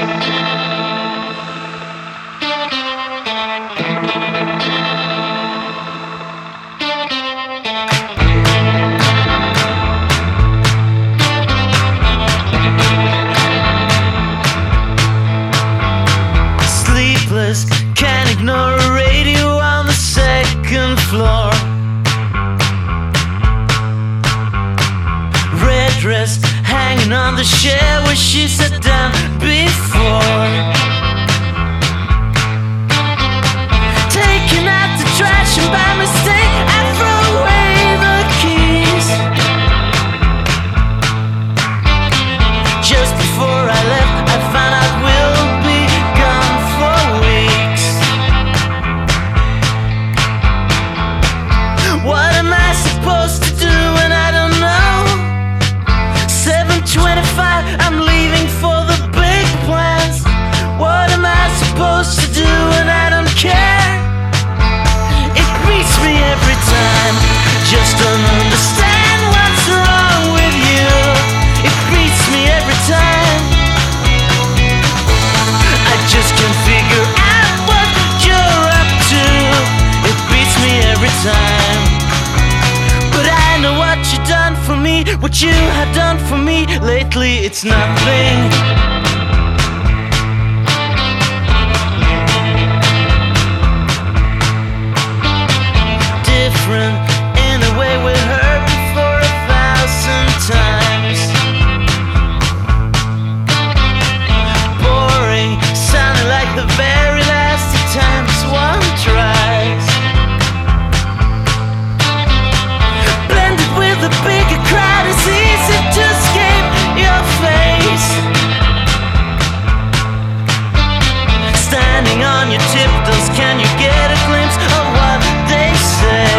Can't ignore a radio on the second floor. Red dress hanging on the chair where she sat down before. Taking out the trash and by mistake I throw away the keys. Just before I left I found out we'll be gone for weeks. What am I supposed to do when I don't know? 7:25, I'm leaving for the big plans. What am I supposed to do when I don't care? It beats me every time. Just don't understand what's wrong with you. It beats me every time. I just can't figure out what you're up to. It beats me every time. But I know what you've done for me. What you have done for me lately, it's nothing. Different in a way we heard before 1,000 times. Boring, sounding like the very last times one tries. Blended with the bigger crowd, it's easy to escape your face. Standing on your tiptoes, can you get a glimpse of what they say?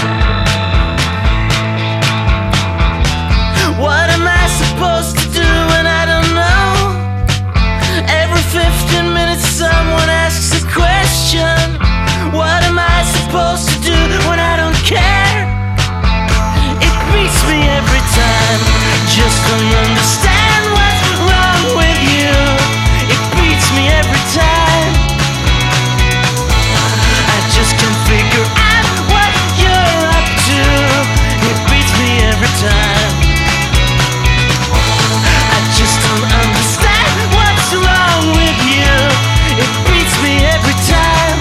What am I supposed to do when I don't know? Every 15 minutes someone asks a question. What am I supposed to do when I don't care? It beats me every time. Just don't understand what's wrong with you. It beats me every time. I just can't figure out what you're up to. It beats me every time. I just don't understand what's wrong with you. It beats me every time.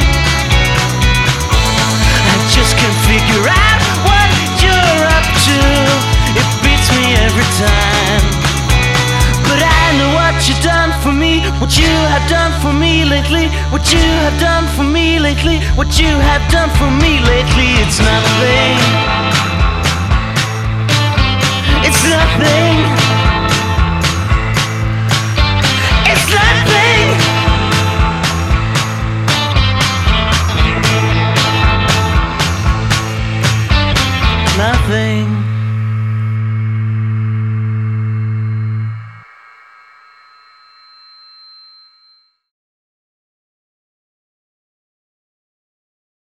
I just can't figure out what you're up to. It beats me every time. But I know what you've done for me. What you have done for me lately. What you have done for me lately. What you have done for me lately. It's nothing. It's nothing.